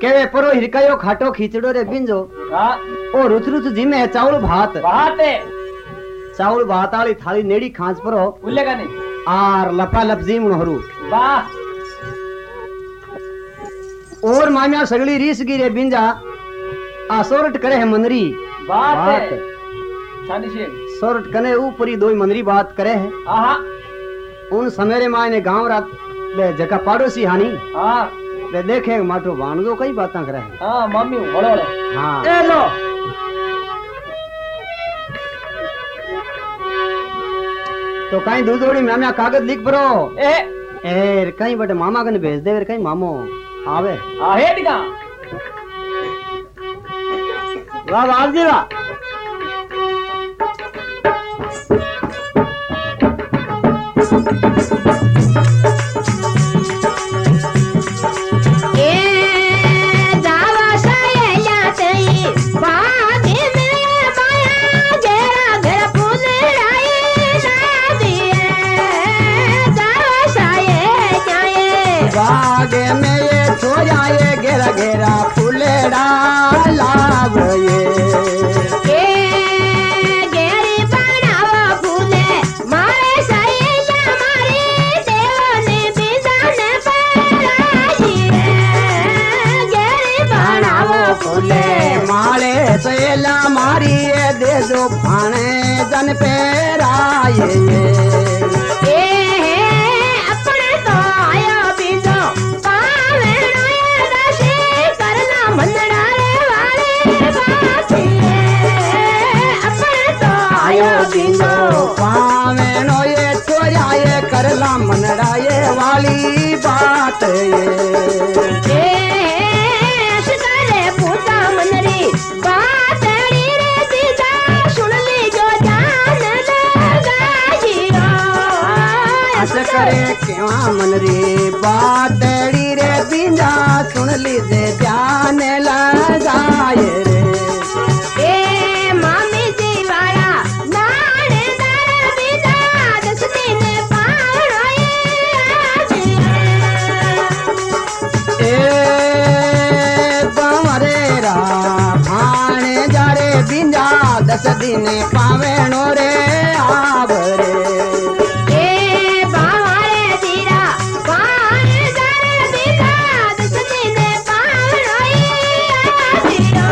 केवे परो हिरकायो खाटो खींचड़ो रे बिंजो हां ओ रुच रुच जिमे है चावल भात है चावल भात वाली थाली नेड़ी खांच परो भूलेगा नहीं आर लपा लप जीम हरू वाह और मामिया सगली रीस गिरे बिंजा आ सोरट करे है मनरी बात छानी से सोरट कने ऊपरी दो मनरी बात करे है हां उन समेरे माने गांव रात बे जका पाड़ोसी हानी हां बे देखे माटो भाणजो कई बातां करे है हां मम्मी बड़ो बड़ो हां ए लो तो कहीं दूधोड़ी मामिया कागज लिख परो ए कहीं बटे मामा कने भेज दे कहीं मामो आवे आ हे टिका वाह वाह जी वाह बागे में ये छोया ये घेरा घेरा फुलेड़ा लाभ ये घेरी बनावा फूले मारे सही हमारी देवने बिजाने पराई घेरी बनावा फूले माले सहेला मारी ये दे जो फाने जन पेराए पावेनो ये छोरा ये करला मनड़ा ये वाली बात ये शिकारे पूता मनरी बात रे सीधा सुन ली जो जान लगाइयो अस करे केवा मनरी बात रे बिंजा सुन ली जे ध्यान लगाए रे दस दिन पावेणो रे आवरे ए बावारे दीरा पाने जारे दीरा दस दिन पावेणो रे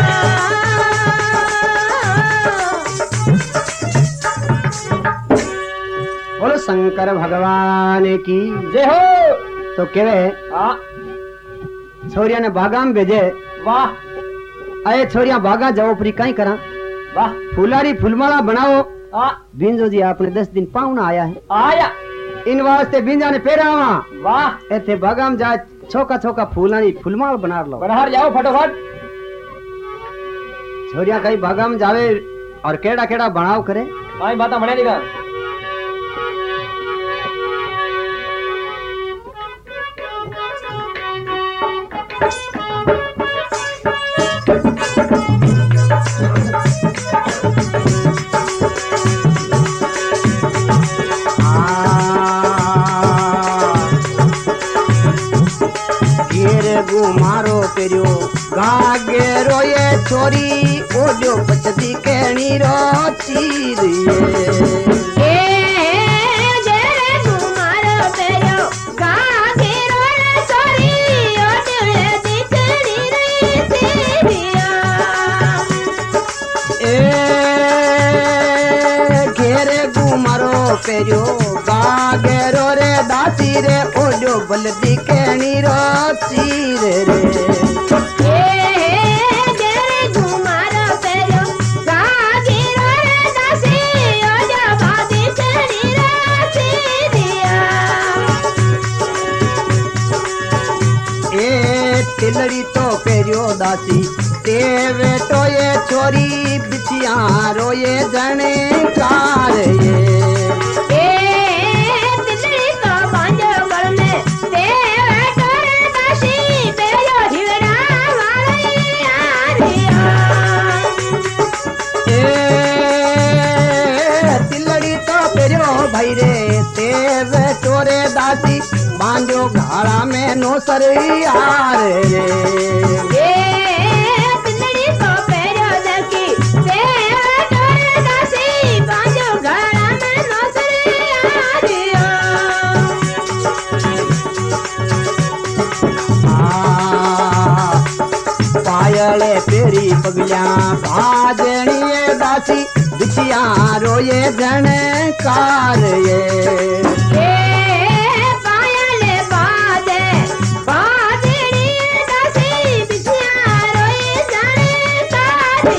बोलो शंकर भगवान की जय हो तो केवे हां छोरिया ने बागा में भेजे वाह अरे छोरिया बागा जाओ परी कहीं करा वाह फुलारी फुलमाला बनाओ हां बिंजो जी आपने 10 दिन पाउना आया है आया इन वास्ते बिंजा ने पेरावा वाह एथे बागा में जा छोका छोका फुलानी फुलमाल बना लो बनहार जाओ फटाफट छोरिया कहीं बागा में जावे और केड़ा केड़ा बनाव करे भाई बाता बना देगा मारो पेरियो गागेरो ये छोरी ओडियो पचती केणी रो चीर ए जेरे गुमारो पेरियो गागेरो ये छोरी ओडियो पचती केणी रो ए घेरे गुमारो पेरियो गागेरो रे दासी रे ओडियो बलदी केणी रो चीर रे तिलड़ी तो पेरियो दासी तेवे तो ये छोरी बिटिया रो ये जने कार ये तिलड़ी तो बांजो गल में तेवे तो रे दासी पेरियो हिवड़ा वाले आरिया तिलड़ी तो पेरियो भाई रे तेवे तो रे दासी बांजो घाड़ा में नो सर यार रे पायले पेरी पगलिया बाजनी ये दासी बिछिया रोए झणकार ये पायले बाजे बाजनी दासी बिछिया रोए झणकार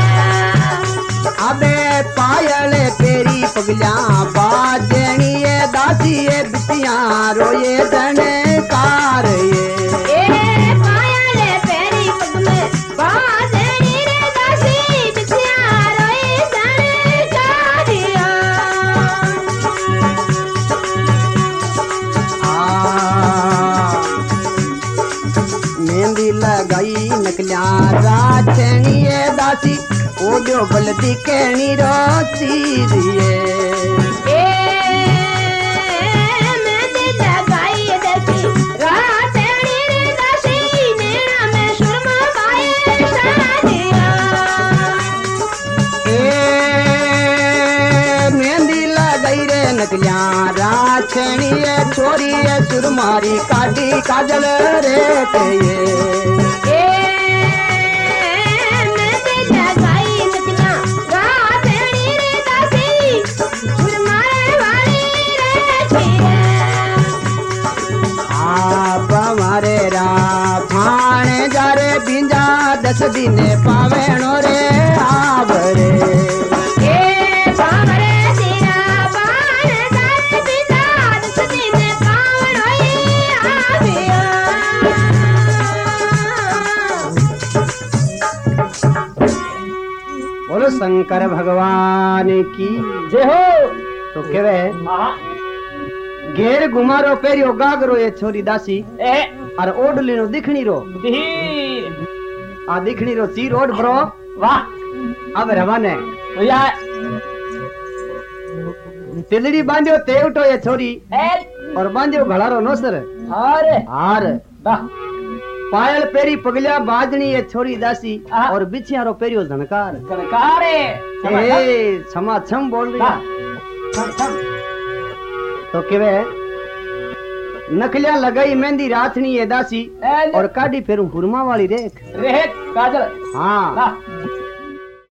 अबे पायले पेरी पगलिया बाजनी ये दासी ये बिछिया रोए झणकार ये मेहंदी लगाई नकलिया राछनी दासी ओडियो बलदी कहनी रोती दिए मेहंदी लगाई दासी राछनी दासी नैना में सुरमा पाए शादिया मेहंदी लगाई रे नकलिया राछनी छोरी सुरमारी काटी काजल रे मारे रा फाणे जा रे बिंजा 10 दिने पावेणो रे आवरे बोलो शंकर भगवान की जय हो। तो केवे घेर घुमारो पेरियो गागरो ये छोरी दासी और ओडली नो दिखणी रो आ दिखणी रो सी रोड ब्रो वाह अब रवाने भैया तिलड़ी बांधियो तेवटो ये छोरी और बांधियो घड़ारो नोसर अरे हार वाह पायल पेरी पगलिया बाजनी ये छोरी दासी और बिछियारो पेरियो झनकार कनकारे ए क्षमा छम बोल रही तो केवे नकलिया लगाई मेहंदी रातनी ये दासी और काटी फेरू हुरमा वाली रेख रेख काजल हाँ वाह